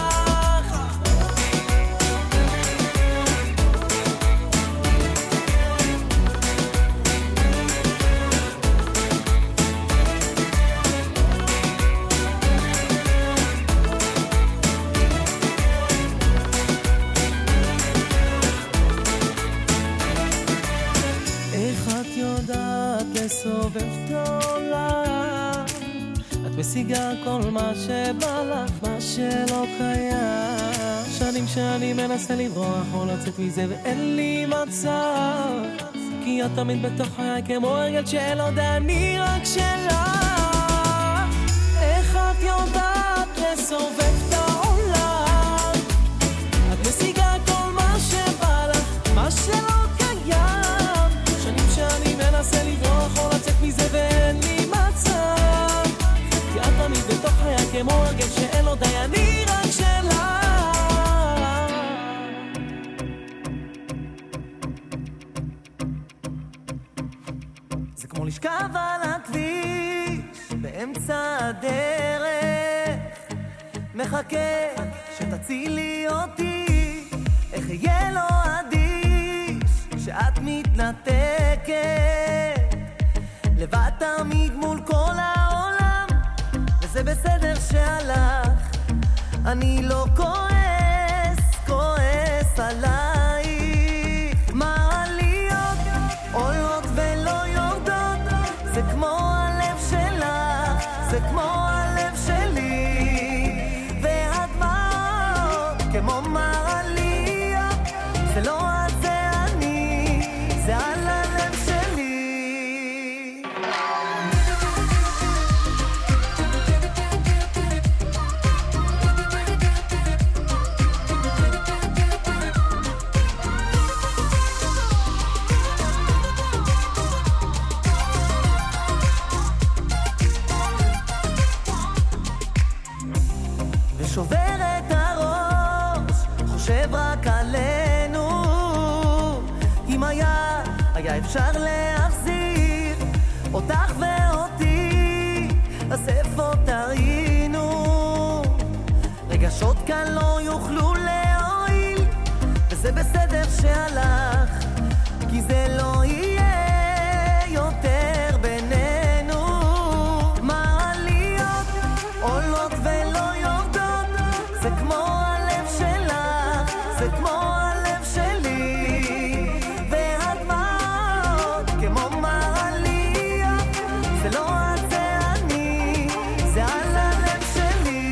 לסובב את העולם, את משיגה כל מה שבא לך, מה שלא קיים. שנים שאני מנסה לברוח או לצאת מזה ואין לי מצב, כי את תמיד בתוך חיי כמו הרגל שאין לו די, אני רק שלך. איך את יודעת יודעת לסובב את העולם. את משיגה כל מה שבא לך, מה שלא קיים. שנים שאני מנסה לברוח או לצאת מזה ואין לי מצב, כי את תמיד בתוך חיי כמו הרגל שאין לו די, אני רק שלה. זה כמו לשכב על הכביש באמצע הדרך, מחכה שתצילי אותי, איך יהיה לו עדיף שאת מתנתקת לבד תמיד מול כל העולם, וזה בסדר שהלך, אני לא כועס עלייך. מעליות עולות ולא יורדות, זה כמו הלב שלך, זה כמו הלב שלי, והדמעות כמו מעליות, זה לא על זה אני, זה על הלב שלי. שובר את הראש, חושב רק עלינו, אם היה אפשר להחזיר אותך ואותי, אז איפה תראינו? רגשות כאן לא יוכלו להועיל, וזה בסדר שהלך, כי זה לא יהיה יותר בינינו. מעליות עולות ולא יורדות, זה כמו הלב שלך, זה כמו הלב שלי, והדמעות כמו מעליות, זה לא על זה אני, זה על הלב שלי.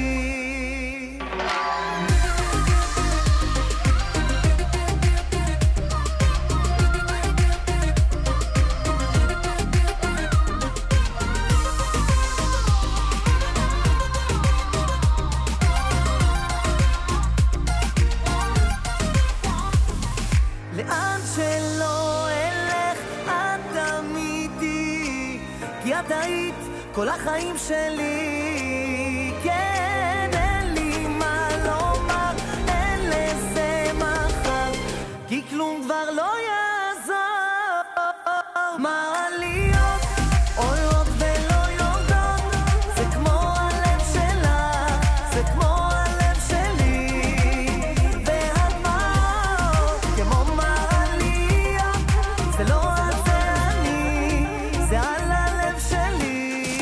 לאן שלא אלך את תמידי, כי את היית כל החיים שלי. כן, אין לי מה לומר, אין לזה מחר, כי כלום כבר לא יעזור. מעליות עולות ולא יורדות, זה כמו הלב שלך, זה כמו הלב שלי, והדמעות כמו מעליות, זה לא על זה אני, זה על הלב שלי.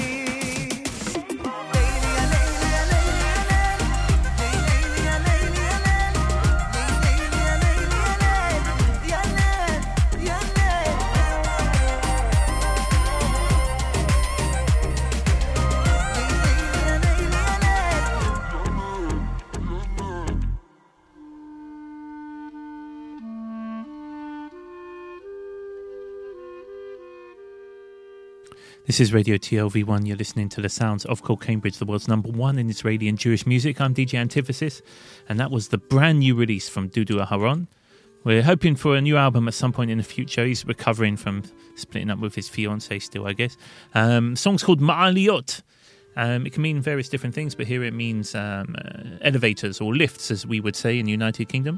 This is Radio TLV1. You're listening to the sounds of Cold Cambridge, the world's #1 in Israeli and Jewish music. I'm DJ Antithesis, and that was the brand new release from Dudu Aharon. We're hoping for a new album at some point in the future. He's recovering from splitting up with his fiancée still, I guess. Song's called Ma'aliyot. It can mean various different things, but here it means elevators or lifts, as we would say in the United Kingdom.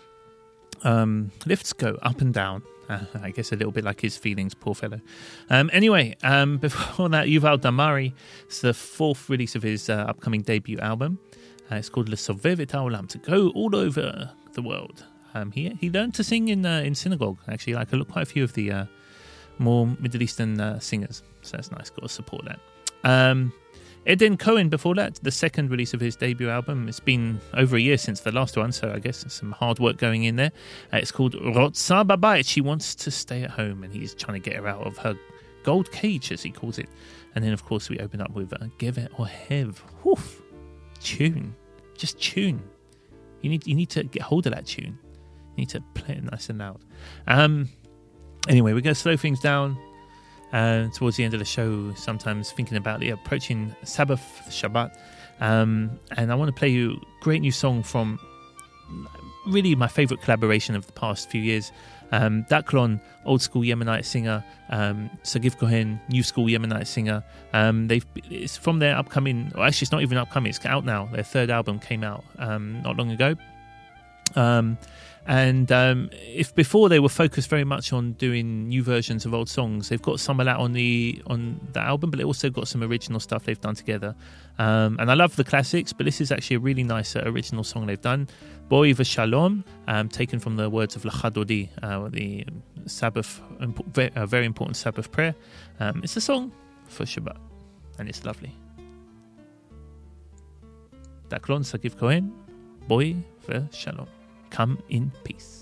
Lifts go up and down. I guess a little bit like his feelings, poor fellow. Anyway, before that, Yuval Damari. It's the 4th release of his upcoming debut album. It's called L'Sovev et Ha'olam, to go all over the world. He learned to sing in synagogue, actually, like quite a few of the more Middle Eastern singers. So that's nice, got to support that. Eden Cohen before that, the 2nd release of his debut album. It's been over a year since the last one, so I guess there's some hard work going in there. It's called Rotsa Babayit. She wants to stay at home, and he's trying to get her out of her gold cage, as he calls it. And then, of course, we open up with Gever Ohev. Woof! Tune. Just tune. You need to get hold of that tune. You need to play it nice and loud. Anyway, we're going to slow things down. Towards the end of the show, sometimes thinking about the approaching Sabbath, Shabbat. And I want to play you a great new song from really my favourite collaboration of the past few years. Daklon, old school Yemenite singer, Sagiv Cohen, new school Yemenite singer. It's from their upcoming, or actually it's not even upcoming, it's out now. Their third album came out not long ago. If before they were focused very much on doing new versions of old songs, they've got some of that on the album, but they also got some original stuff they've done together. And I love the classics, but this is actually a really nice original song they've done. Boi v'Shalom, taken from the words of Lecha Dodi, the Sabbath, a very important Sabbath prayer. It's a song for Shabbat, and it's lovely. Daklon Sagiv Cohen, Boi v'Shalom. Come in peace.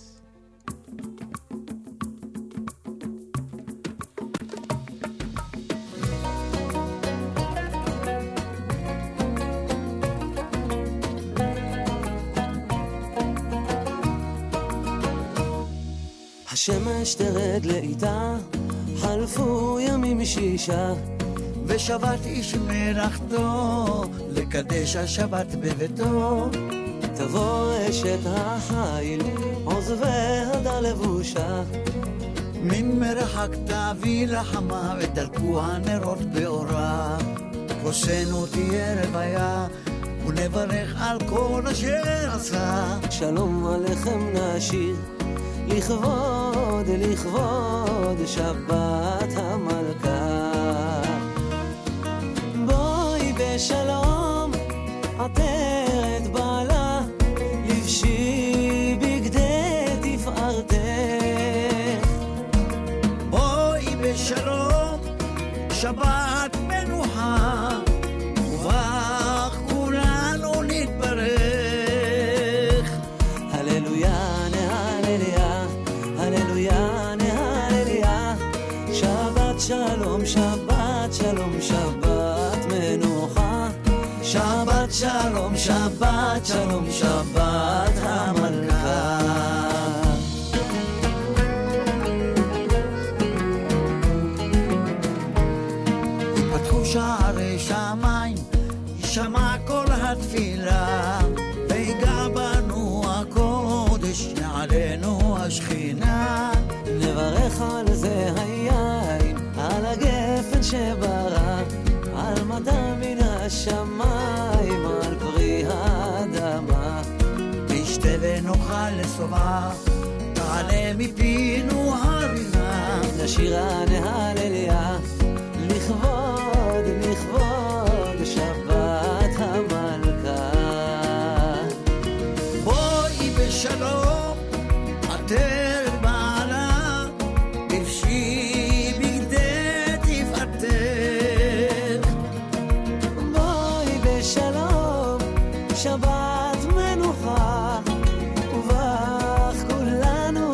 השמש תרד לאיתה, חלפו ימים שישה, ושבת איש מלאכתו, לקדש השבת בביתו. תבוא אשת החיל, עוזבי הדר לבושה, מן מרחק תביא לחמה, ודלקו הנרות באורה. כוסנו תהיה רוויה, ונברך על כל אשר עשה. שלום עליכם נשיר, לכבוד שבת המלכה. בואי בשלום, עטרת בעלה, לבשי בגדי תפארתך. בואי בשלום, שבת מנוחה, ובך כולנו נתברך. הללויה נהלליה, הללויה נהלליה, שבת שלום, שבת שלום, שבת מנוחה, שבת שלום, שבת שלום, שבת המלכה. יפתחו שערי שמיים, ישמע כל התפילה, ויגע בנו הקודש, נעלנו השכינה. נברך על זה היין, על הגפן שברא, על מטר מן השמיים, על פרי האדמה. נשתה ונאכל לשובע, תעלה מפינו הרינה. נשירה נהלליה, לכבוד שבת המלכה. בואי בשלום, עטרת בעלה, לבשי בגדי תפארתך. בואי בשלום, שבת מנוחה, ובך כולנו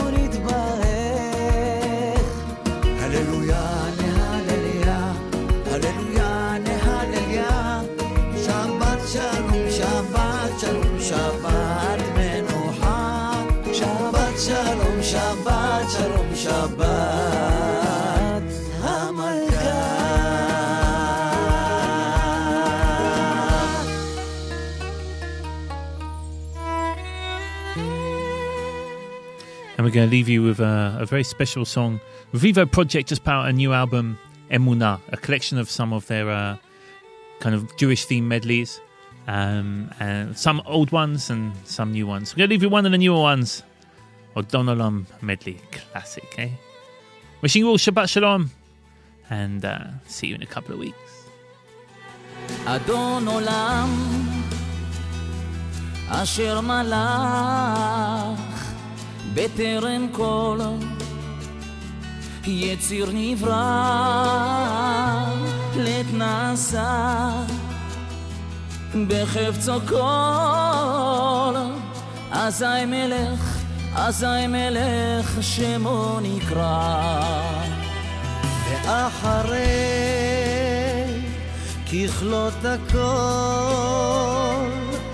נתברך. הללויה נהלליה, הללויה נהלליה, שבת שלום, שבת שלום, שבת מנוחה, שבת שלום, שבת שלום, שבת המלכה. And we're going to leave you with a very special song. Revivo Project just put out a new album, Emunah, a collection of some of their kind of Jewish themed medleys, and some old ones and some new ones. We're going to leave you one of the newer ones, Odon Olam medley, classic, eh? Wishing you all Shabbat Shalom, and see you in a couple of weeks. אדון עולם אשר מלך בטרם כל יציר נברא לתנסה בחפצו כל אזי מלך שמו נקרא ואחרי ככלות הכל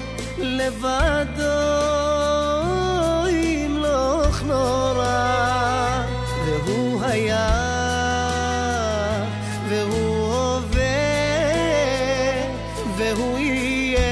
לבדו ימלוך נורא והוא היה והוא הווה והוא יהיה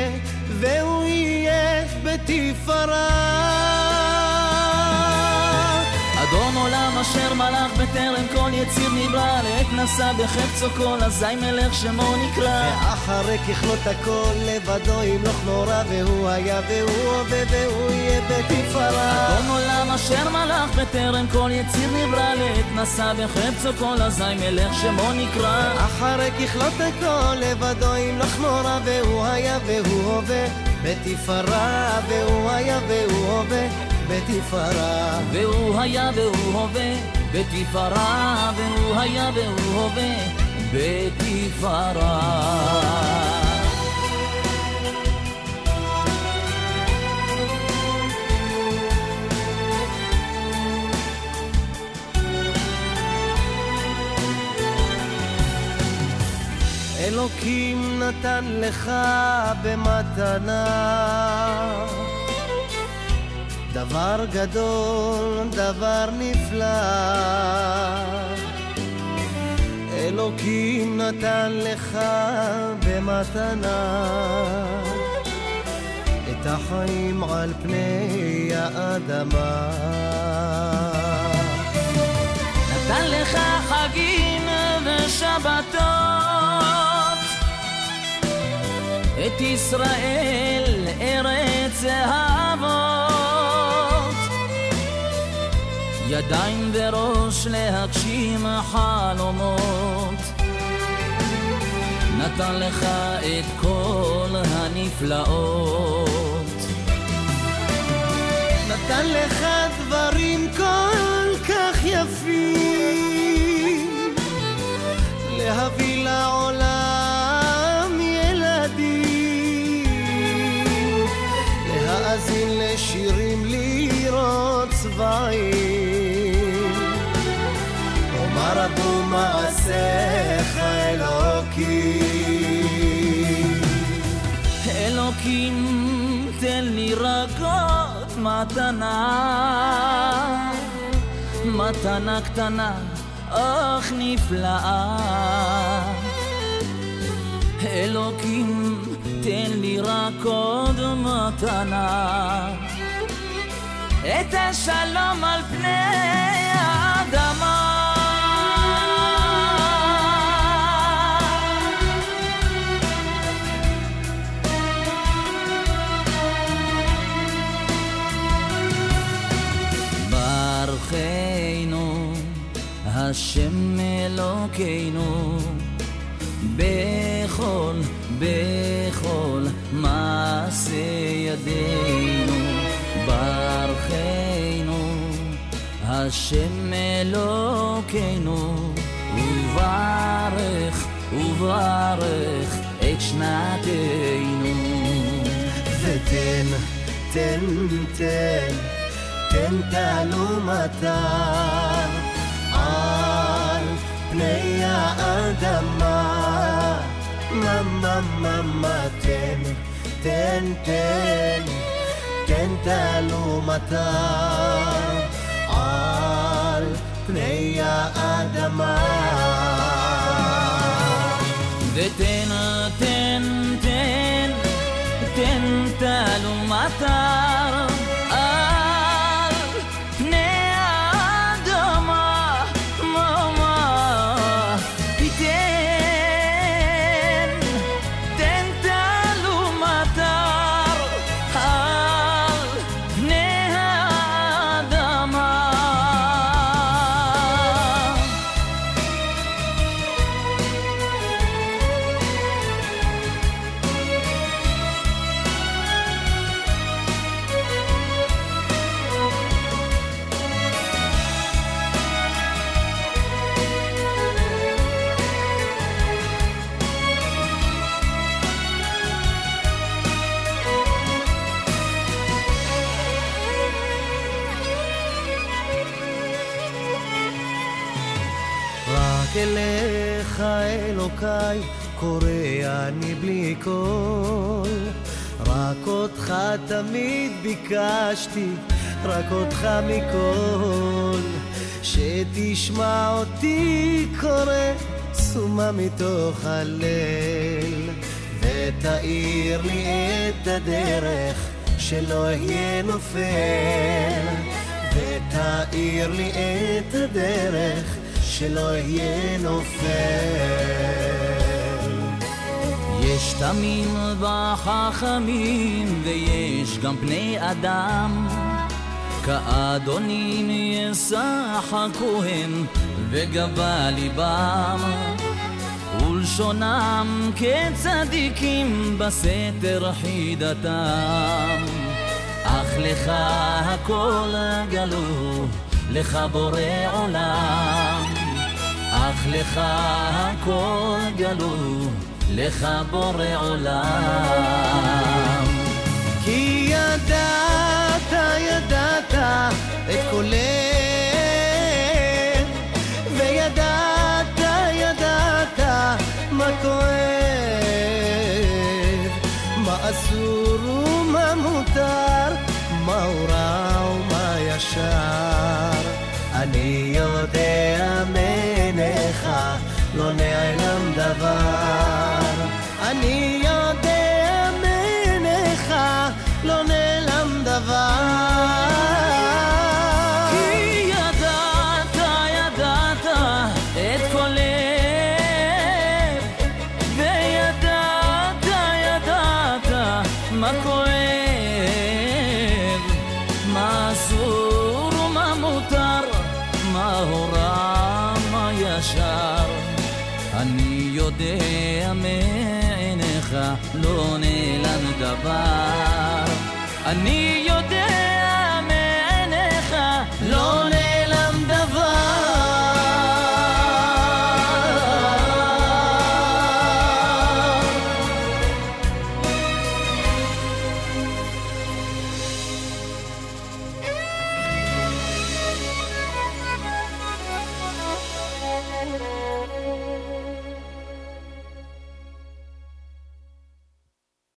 עולם אשר מלך בטרם כל יציר נברא, לעת נשא בחפצו כל אזי מלך שמו נקרא. ואחרי ככלות הכל לבדו ימלוך נורא, והוא היה והוא הווה והוא יהיה בתפארה. אדון עולם אשר מלך בטרם כל יציר נברא, לעת נשא בחפצו כל אזי מלך שמו נקרא. אחרי ככלות הכל לבדו ימלוך נורא, והוא היה והוא הווה בתפארה, והוא היה והוא הווה בתפארה, והוא היה והוא הווה בתפארה, והוא היה והוא הווה בתפארה. אלוקים נתן לך במתנה דבר גדול, דבר נפלא. אלוקים נתן לך במתנה את החיים על פני האדמה. נתן לך חגים ושבתות, את ישראל ארץ האבות, ידיים וראש להגשים חלומות. נתן לך את כל הנפלאות, נתן לך דברים כל כך יפים, להביא לעולם ילדים, להאזין לשירים, לראות צבעים, אומר רבו מעשיך אלוקים. אלוקים תן לי רגות מתנה, מתנה קטנה אך נפלאה. אלוקים תן לי רק עוד מתנה, את השלום על פני האדמה. ברכנו השם אלוקינו בכל מעשה ידינו. ברכנו השם אלוקינו, וברך את שנתנו. ותן תעלומתה על פני האדמה. תן תעלומתה על פני האדמה. ותן תעלומתה על פני האדמה. תן תעלומתה על פני האדמה. רק אליך אלוקיי קורא אני בלי קול, רק אותך תמיד ביקשתי, רק אותך מכל, שתשמע אותי קורא סומה מתוך הליל, ותאיר לי את הדרך שלא אהיה נופל, ותאיר לי את הדרך שלא יהיה נופל. יש תמים בחכמים ויש גם בני אדם, כאדונים ישחקו הם וגבה ליבם, ולשונם כצדיקים בסתר חידתם. אך לך הכל גלו, לך בורא עולם, אך לך הכל גלו, לך בורא עולם. כי ידעת, ידעת את קולך, וידעת, ידעת מה כואב, מה אסור ומה מותר, מה הוא רע ומה ישר. אני יודע מעיניך לא נעלם דבר, אני יודע מעיניך לא נעלם דבר. כי ידעת, ידעת את קולך, וידעת, ידעת מה כואב, מה אסור ומה מותר, מה הוא רע מה ישר. אני יודע מעיניך לא נעלם דבר, אני